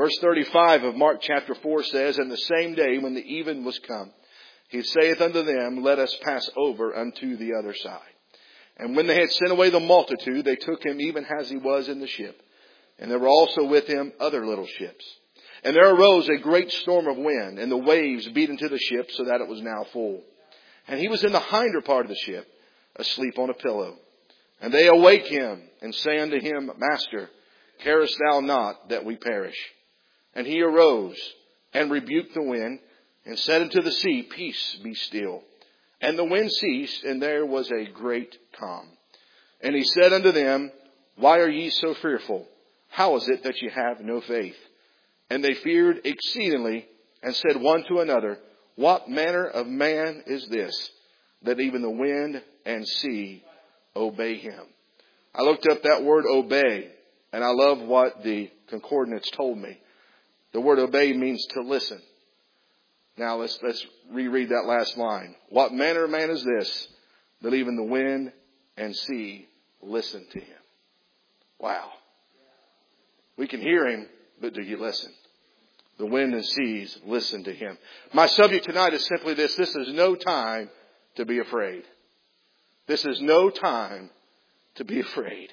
Verse 35 of Mark chapter 4 says, And the same day when the even was come, he saith unto them, Let us pass over unto the other side. And when they had sent away the multitude, they took him even as he was in the ship. And there were also with him other little ships. And there arose a great storm of wind, and the waves beat into the ship, so that it was now full. And he was in the hinder part of the ship, asleep on a pillow. And they awake him, and say unto him, Master, carest thou not that we perish? And he arose, and rebuked the wind, and said unto the sea, Peace, be still. And the wind ceased, and there was a great calm. And he said unto them, Why are ye so fearful? How is it that ye have no faith? And they feared exceedingly, and said one to another, What manner of man is this, that even the wind and sea obey him? I looked up that word obey, and I love what the concordance told me. The word obey means to listen. Now let's reread that last line. What manner of man is this, that even the wind and sea listen to him? Wow. We can hear him, but do you listen? The wind and seas listen to him. My subject tonight is simply this. This is no time to be afraid. This is no time to be afraid.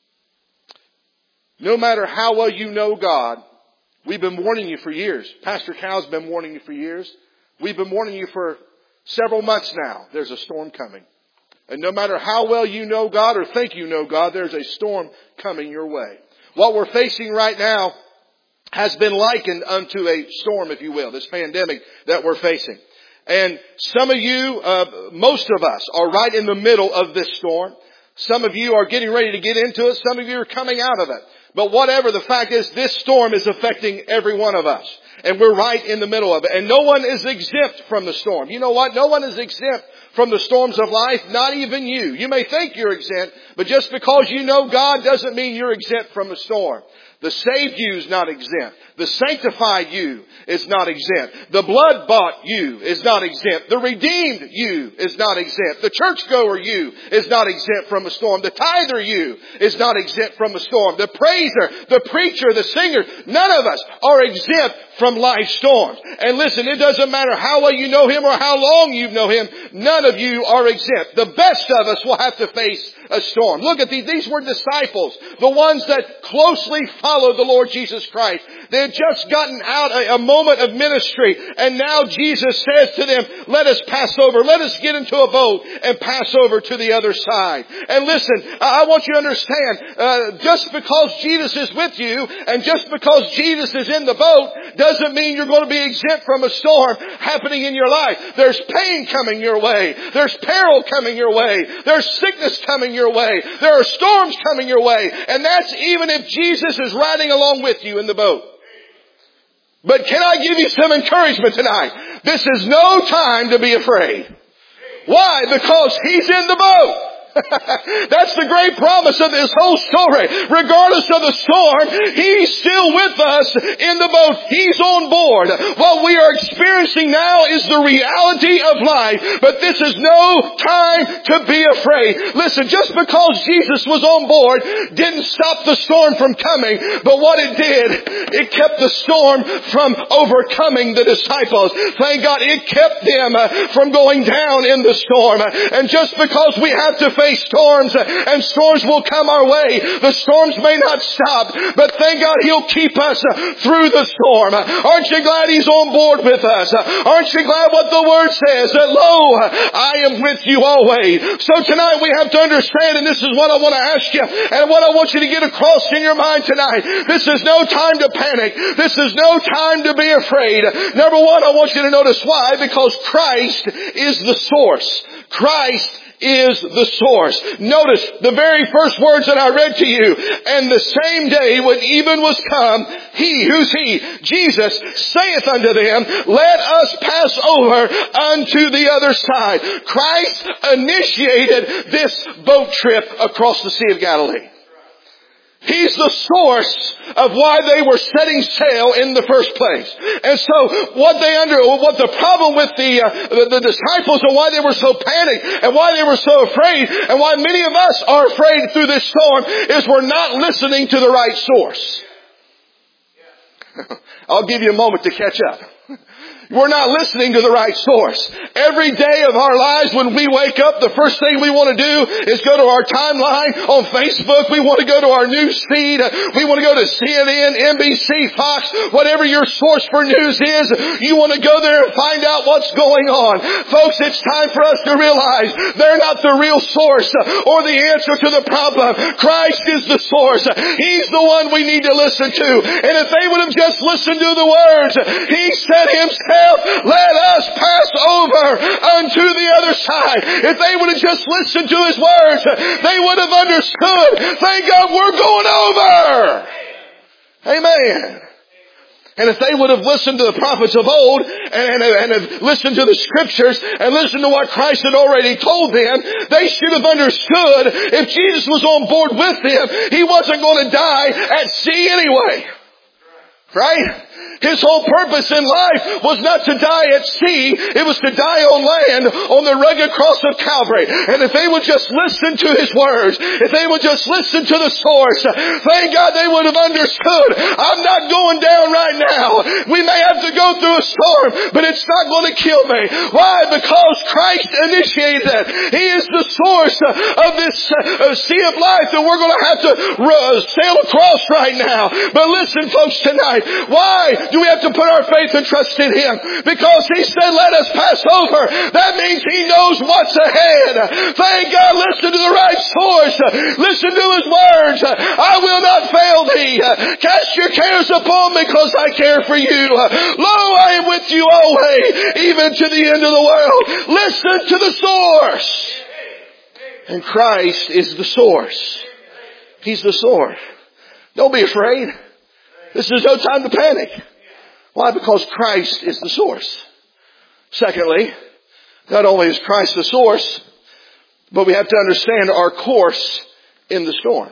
No matter how well you know God, we've been warning you for years. Pastor Cal's been warning you for years. We've been warning you for several months now. There's a storm coming. And no matter how well you know God or think you know God, there's a storm coming your way. What we're facing right now has been likened unto a storm, if you will, this pandemic that we're facing. And some of you, most of us, are right in the middle of this storm. Some of you are getting ready to get into it. Some of you are coming out of it. But whatever the fact is, this storm is affecting every one of us. And we're right in the middle of it. And no one is exempt from the storm. You know what? No one is exempt from the storms of life, not even you. You may think you're exempt, but just because you know God doesn't mean you're exempt from the storm. The saved you is not exempt. The sanctified you is not exempt. The blood-bought you is not exempt. The redeemed you is not exempt. The churchgoer you is not exempt from a storm. The tither you is not exempt from a storm. The praiser, the preacher, the singer, none of us are exempt from life's storms. And listen, it doesn't matter how well you know Him or how long you know Him, none of you are exempt. The best of us will have to face a storm. Look at these. These were disciples, the ones that closely followed the Lord Jesus Christ. They had just gotten out a moment of ministry, and now Jesus says to them, let us pass over. Let us get into a boat and pass over to the other side. And listen, I want you to understand, just because Jesus is with you and just because Jesus is in the boat doesn't mean you're going to be exempt from a storm happening in your life. There's pain coming your way. There's peril coming your way. There's sickness coming your way. There are storms coming your way. And that's even if Jesus is riding along with you in the boat. But can I give you some encouragement tonight? This is no time to be afraid. Why? Because He's in the boat. That's the great promise of this whole story. Regardless of the storm, He's still with us in the boat. He's on board. What we are experiencing now is the reality of life. But this is no time to be afraid. Listen, just because Jesus was on board didn't stop the storm from coming. But what it did, it kept the storm from overcoming the disciples. Thank God it kept them from going down in the storm. And just because we have to face storms, and storms will come our way. The storms may not stop, but thank God He'll keep us through the storm. Aren't you glad He's on board with us? Aren't you glad what the Word says? That lo, I am with you always. So tonight we have to understand, and this is what I want to ask you, and what I want you to get across in your mind tonight. This is no time to panic. This is no time to be afraid. Number one, I want you to notice why. Because Christ is the source. Christ is the source. Notice the very first words that I read to you. And the same day when even was come, He, who's He? Jesus, saith unto them, let us pass over unto the other side. Christ initiated this boat trip across the Sea of Galilee. He's the source of why they were setting sail in the first place. And so what the problem with the disciples and why they were so panicked and why they were so afraid and why many of us are afraid through this storm is we're not listening to the right source. I'll give you a moment to catch up. We're not listening to the right source. Every day of our lives when we wake up, the first thing we want to do is go to our timeline on Facebook. We want to go to our news feed. We want to go to CNN, NBC, Fox, whatever your source for news is. You want to go there and find out what's going on. Folks, it's time for us to realize they're not the real source or the answer to the problem. Christ is the source. He's the one we need to listen to. And if they would have just listened to the words, He said Himself, let us pass over unto the other side. If they would have just listened to His words, they would have understood. Thank God we're going over. Amen. And if they would have listened to the prophets of old and have listened to the scriptures and listened to what Christ had already told them, they should have understood if Jesus was on board with them, He wasn't going to die at sea anyway. Right? His whole purpose in life was not to die at sea. It was to die on land on the rugged cross of Calvary. And if they would just listen to His words, if they would just listen to the source, thank God they would have understood. I'm not going down right now. We may have to go through a storm, but it's not going to kill me. Why? Because Christ initiated that. He is the source of this sea of life that we're going to have to sail across right now. But listen, folks, tonight, why do we have to put our faith and trust in Him? Because He said, let us pass over. That means He knows what's ahead. Thank God, listen to the right source. Listen to His words. I will not fail thee. Cast your cares upon me because I care for you. Lo, I am with you always, even to the end of the world. Listen to the source. And Christ is the source. He's the source. Don't be afraid. This is no time to panic. Why? Because Christ is the source. Secondly, not only is Christ the source, but we have to understand our course in the storm.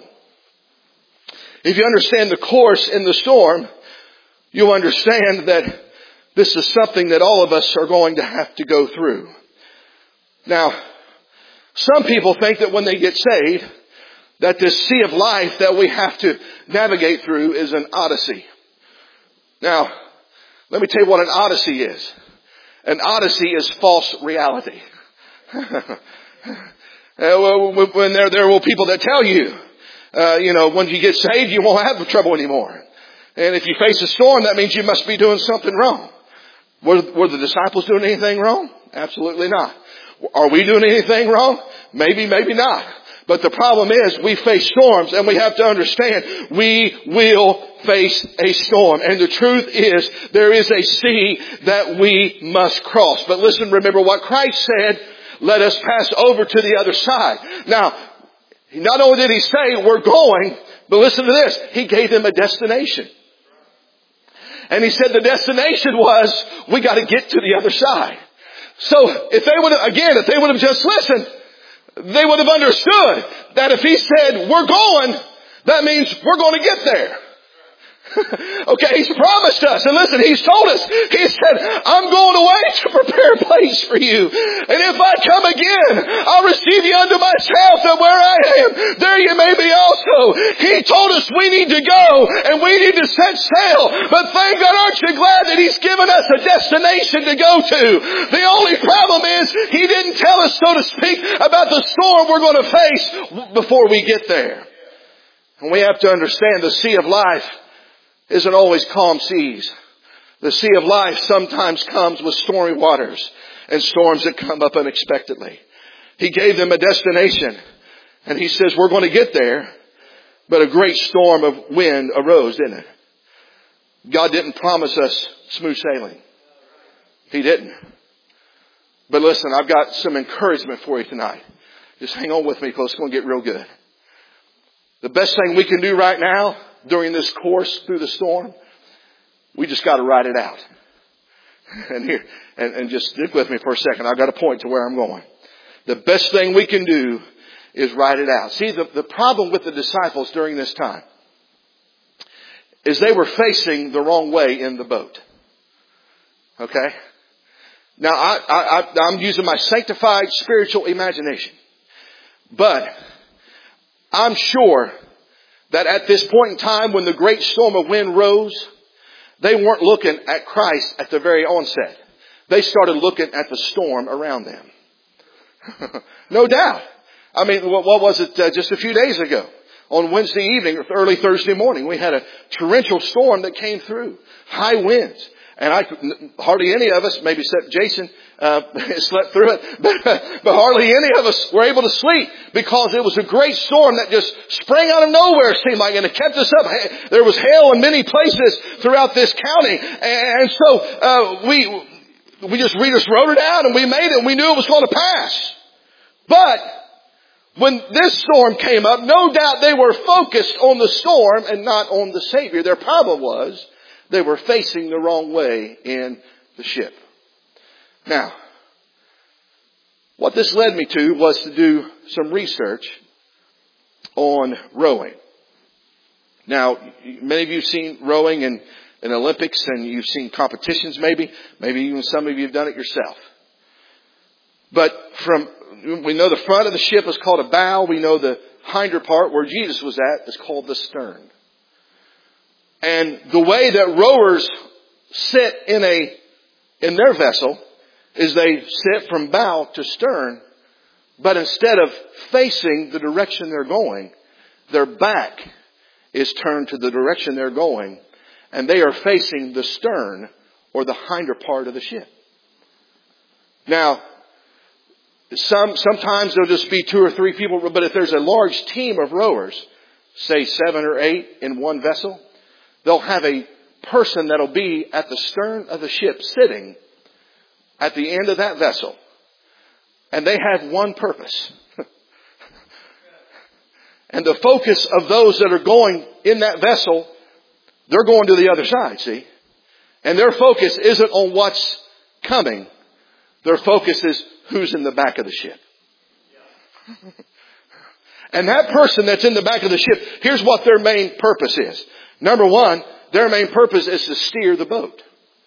If you understand the course in the storm, you'll understand that this is something that all of us are going to have to go through. Now, some people think that when they get saved, that this sea of life that we have to navigate through is an odyssey. Now, let me tell you what an odyssey is. An odyssey is false reality. When there will people that tell you, when you get saved, you won't have trouble anymore. And if you face a storm, that means you must be doing something wrong. Were the disciples doing anything wrong? Absolutely not. Are we doing anything wrong? Maybe, maybe not. But the problem is we face storms, and we have to understand we will face a storm. And the truth is there is a sea that we must cross. But listen, remember what Christ said, let us pass over to the other side. Now, not only did He say we're going, but listen to this. He gave them a destination. And He said the destination was we got to get to the other side. So if they would have just listened, they would have understood that if He said, we're going, that means we're going to get there. Okay, He's promised us. And listen, He's told us. He said, I'm going away to prepare a place for you. And if I come again, I'll receive you unto myself, that where I am, there you may be also. He told us we need to go and we need to set sail. But thank God, aren't you glad that He's given us a destination to go to? The only problem is He didn't tell us, so to speak, about the storm we're going to face before we get there. And we have to understand the sea of life isn't always calm seas. The sea of life sometimes comes with stormy waters and storms that come up unexpectedly. He gave them a destination, and He says we're going to get there, but a great storm of wind arose, didn't it? God didn't promise us smooth sailing. He didn't. But listen, I've got some encouragement for you tonight. Just hang on with me because it's going to get real good. The best thing we can do right now during this course through the storm, we just got to ride it out. And just stick with me for a second. I've got a point to where I'm going. The best thing we can do is ride it out. See, the problem with the disciples during this time is they were facing the wrong way in the boat. Okay? Now, I'm using my sanctified spiritual imagination. But I'm sure that at this point in time when the great storm of wind rose, they weren't looking at Christ at the very onset. They started looking at the storm around them. No doubt. I mean, what was it just a few days ago? On Wednesday evening or early Thursday morning, we had a torrential storm that came through. High winds. And hardly any of us, maybe except Jason, slept through it, but hardly any of us were able to sleep because it was a great storm that just sprang out of nowhere, it seemed like, and it kept us up. There was hail in many places throughout this county. And so, we just wrote it out and we made it and we knew it was going to pass. But when this storm came up, no doubt they were focused on the storm and not on the Savior. Their problem was they were facing the wrong way in the ship. Now, what this led me to was to do some research on rowing. Now, many of you have seen rowing in Olympics and you've seen competitions maybe. Maybe even some of you have done it yourself. But we know the front of the ship is called a bow. We know the hinder part where Jesus was at is called the stern. And the way that rowers sit in their vessel is they sit from bow to stern, but instead of facing the direction they're going, their back is turned to the direction they're going, and they are facing the stern or the hinder part of the ship. Now, sometimes there'll just be 2 or 3 people, but if there's a large team of rowers, say 7 or 8 in one vessel, they'll have a person that'll be at the stern of the ship sitting at the end of that vessel. And they have one purpose. And the focus of those that are going in that vessel, they're going to the other side, see? And their focus isn't on what's coming. Their focus is who's in the back of the ship. And that person that's in the back of the ship, here's what their main purpose is. Number 1, their main purpose is to steer the boat.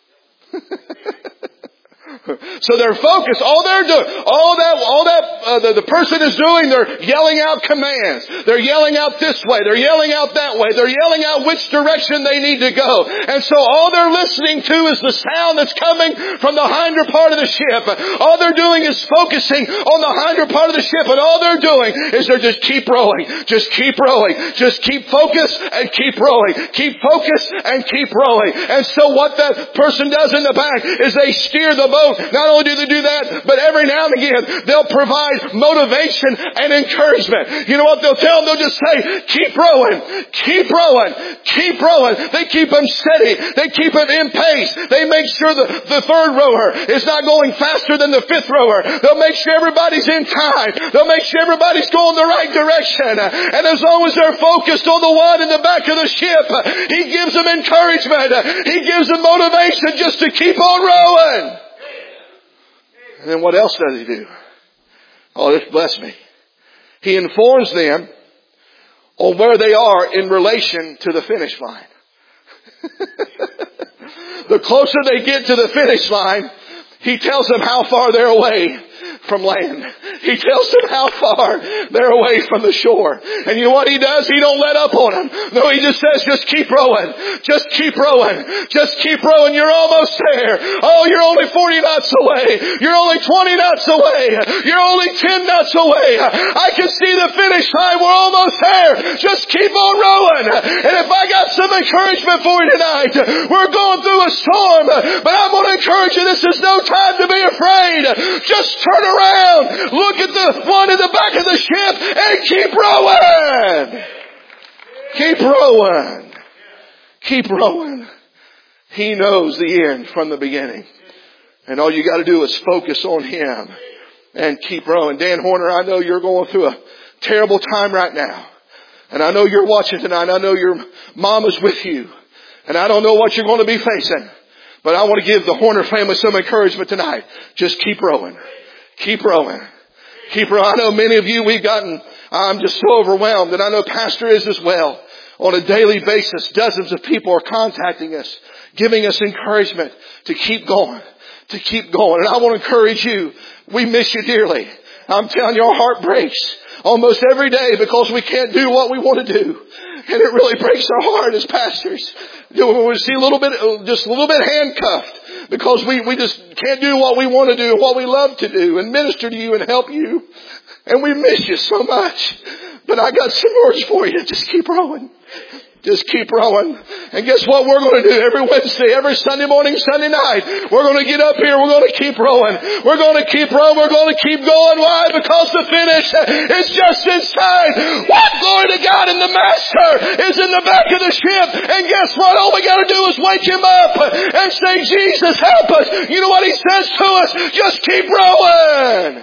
So their focus, all they're doing, the person is doing, they're yelling out commands. They're yelling out this way. They're yelling out that way. They're yelling out which direction they need to go. And so all they're listening to is the sound that's coming from the hinder part of the ship. All they're doing is focusing on the hinder part of the ship. And all they're doing is they're just keep rowing. Just keep rowing. Just keep focused and keep rowing. Keep focused and keep rowing. And so what that person does in the back is they steer the boat. Not only do they do that, but every now and again, they'll provide motivation and encouragement. You know what they'll tell them? They'll just say, keep rowing, keep rowing, keep rowing. They keep them steady. They keep them in pace. They make sure the third rower is not going faster than the fifth rower. They'll make sure everybody's in time. They'll make sure everybody's going the right direction. And as long as they're focused on the one in the back of the ship, he gives them encouragement. He gives them motivation just to keep on rowing. And then what else does he do? Oh, this bless me. He informs them on where they are in relation to the finish line. The closer they get to the finish line, he tells them how far they're away from land. He tells them how far they're away from the shore. And you know what he does? He don't let up on them. No, he just says, just keep rowing. Just keep rowing. Just keep rowing. You're almost there. Oh, you're only 40 knots away. You're only 20 knots away. You're only 10 knots away. I can see the finish line. We're almost there. Just keep on rowing. And if I got some encouragement for you tonight, we're going through a storm, but I'm going to encourage you, this is no time to be afraid. Just turn around, look at the one in the back of the ship, and keep rowing. Keep rowing. Keep rowing. He knows the end from the beginning. And all you got to do is focus on Him and keep rowing. Dan Horner, I know you're going through a terrible time right now. And I know you're watching tonight. I know your mom is with you. And I don't know what you're going to be facing. But I want to give the Horner family some encouragement tonight. Just keep rowing. Keep rowing. Keep rowing. I know many of you, I'm just so overwhelmed, and I know Pastor is as well. On a daily basis, dozens of people are contacting us, giving us encouragement to keep going, to keep going. And I want to encourage you. We miss you dearly. I'm telling you, our heart breaks almost every day because we can't do what we want to do. And it really breaks our heart as pastors. We see just a little bit handcuffed because we just can't do what we want to do, what we love to do, and minister to you and help you. And we miss you so much. But I got some words for you. Just keep rowing. Just keep rowing. And guess what we're going to do every Wednesday, every Sunday morning, Sunday night? We're going to get up here. We're going to keep rowing. We're going to keep rowing. We're going to keep going. Why? Because the finish is just in sight. What? Glory to God. And the Master is in the back of the ship. And guess what? All we got to do is wake Him up and say, Jesus, help us. You know what He says to us? Just keep rowing.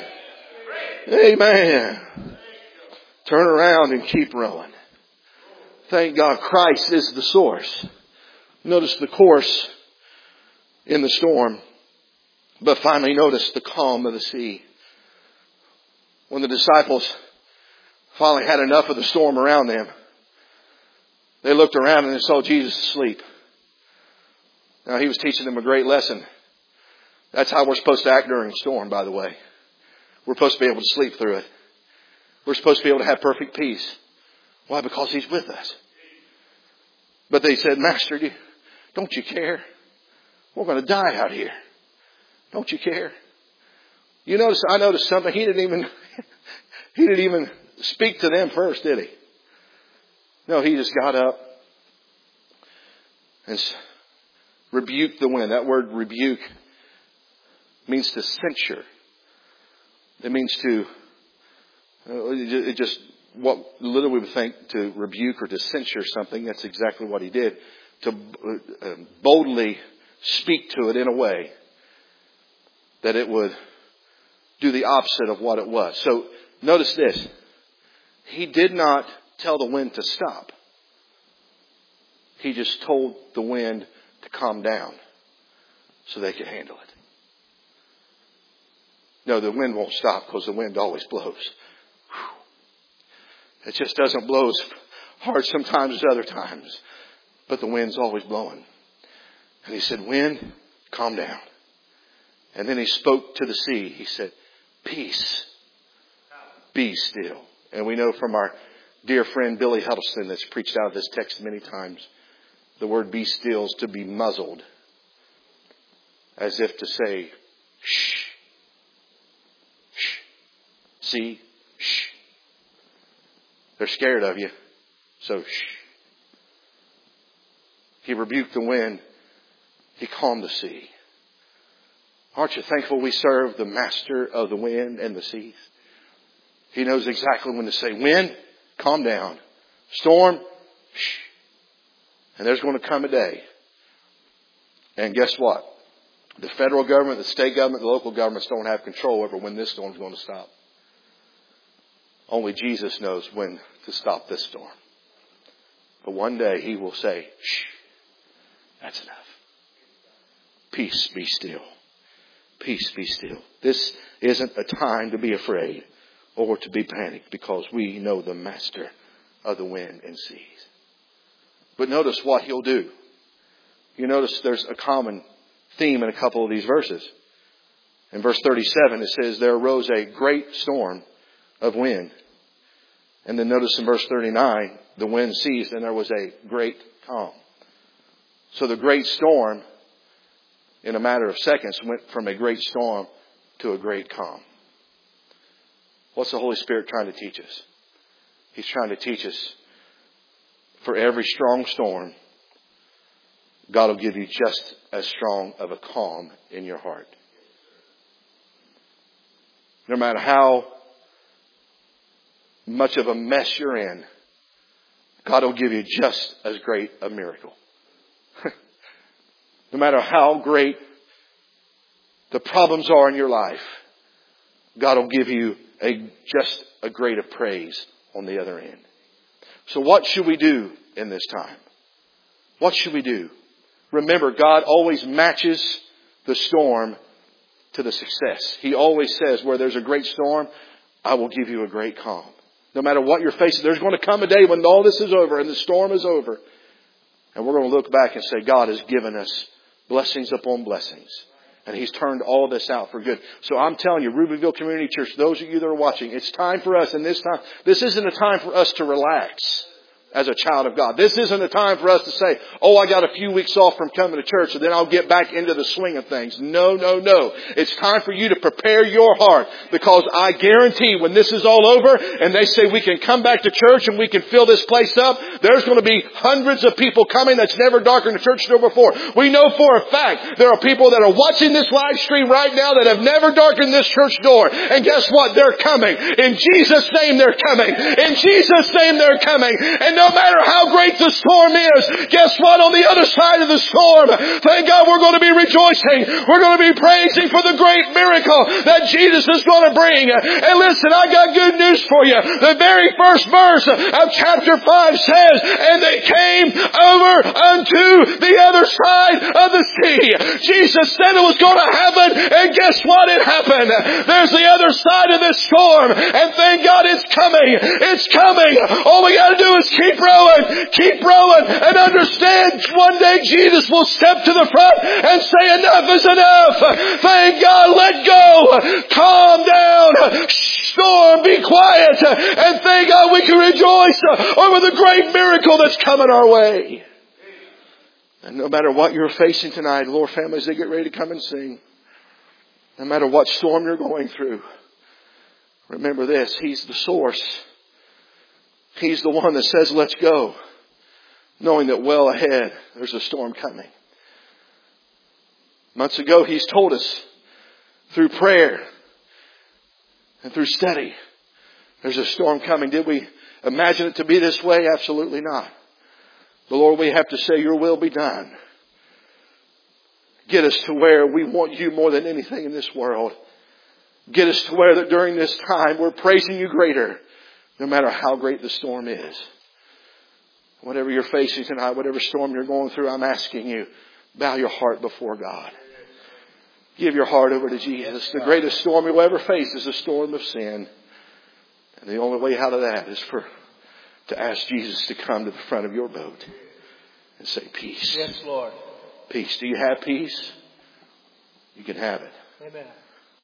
Amen. Turn around and keep rowing. Thank God Christ is the source. Notice the course in the storm. But finally notice the calm of the sea. When the disciples finally had enough of the storm around them, they looked around and they saw Jesus asleep. Now He was teaching them a great lesson. That's how we're supposed to act during a storm, by the way. We're supposed to be able to sleep through it. We're supposed to be able to have perfect peace. Why? Because He's with us. But they said, Master, don't you care? We're going to die out here. Don't you care? I noticed something. He didn't even speak to them first, did He? No, He just got up and rebuked the wind. That word rebuke means to censure. It means to, what literally we would think to rebuke or to censure something. That's exactly what He did. To boldly speak to it in a way that it would do the opposite of what it was. So notice this. He did not tell the wind to stop. He just told the wind to calm down so they could handle it. No, the wind won't stop because the wind always blows. It just doesn't blow as hard sometimes as other times. But the wind's always blowing. And He said, wind, calm down. And then He spoke to the sea. He said, peace, be still. And we know from our dear friend Billy Huddleston that's preached out of this text many times, the word be still is to be muzzled. As if to say, shh, shh, see, shh. They're scared of you, so shh. He rebuked the wind. He calmed the sea. Aren't you thankful we serve the Master of the wind and the seas? He knows exactly when to say, wind, calm down. Storm, shh. And there's going to come a day. And guess what? The federal government, the state government, the local governments don't have control over when this storm's going to stop. Only Jesus knows when to stop this storm. But one day He will say, shh, that's enough. Peace, be still. Peace, be still. This isn't a time to be afraid or to be panicked because we know the Master of the wind and seas. But notice what He'll do. You notice there's a common theme in a couple of these verses. In verse 37 it says, there arose a great storm of wind. And then notice in verse 39, the wind ceased and there was a great calm. So the great storm, in a matter of seconds, went from a great storm to a great calm. What's the Holy Spirit trying to teach us? He's trying to teach us for every strong storm, God will give you just as strong of a calm in your heart. No matter how much of a mess you're in, God will give you just as great a miracle. No matter how great the problems are in your life, God will give you just a greater praise on the other end. So what should we do in this time? What should we do? Remember, God always matches the storm to the success. He always says, where there's a great storm, I will give you a great calm. No matter what you're facing, there's going to come a day when all this is over and the storm is over. And we're going to look back and say, God has given us blessings upon blessings. And He's turned all of this out for good. So I'm telling you, Rubyville Community Church, those of you that are watching, it's time for us in this time. This isn't a time for us to relax as a child of God. This isn't a time for us to say, oh, I got a few weeks off from coming to church and then I'll get back into the swing of things. No, no, no. It's time for you to prepare your heart, because I guarantee when this is all over and they say we can come back to church and we can fill this place up, there's going to be hundreds of people coming that's never darkened a church door before. We know for a fact there are people that are watching this live stream right now that have never darkened this church door. And guess what? They're coming. In Jesus' name they're coming. In Jesus' name they're coming. And no matter how great the storm is, guess what? On the other side of the storm, thank God we're going to be rejoicing. We're going to be praising for the great miracle that Jesus is going to bring. And listen, I got good news for you. The very first verse of chapter 5 says, and they came over unto the other side of the sea. Jesus said it was going to happen, and guess what? It happened. There's the other side of this storm, and thank God it's coming. It's coming. All we got to do is keep rowing, and understand one day Jesus will step to the front and say enough is enough. Thank God, let go, calm down, storm, be quiet, and thank God we can rejoice over the great miracle that's coming our way. And no matter what you're facing tonight, Lord family, as they get ready to come and sing, no matter what storm you're going through, remember this, He's the source. He's the one that says, let's go, knowing that well ahead there's a storm coming. Months ago, He's told us through prayer and through study, there's a storm coming. Did we imagine it to be this way? Absolutely not. But Lord, we have to say, your will be done. Get us to where we want you more than anything in this world. Get us to where that during this time we're praising you greater, no matter how great the storm is. Whatever you're facing tonight, whatever storm you're going through, I'm asking you, bow your heart before God. Give your heart over to Jesus. The greatest storm you'll ever face is the storm of sin. And the only way out of that is to ask Jesus to come to the front of your boat and say, peace. Yes, Lord. Peace. Do you have peace? You can have it. Amen.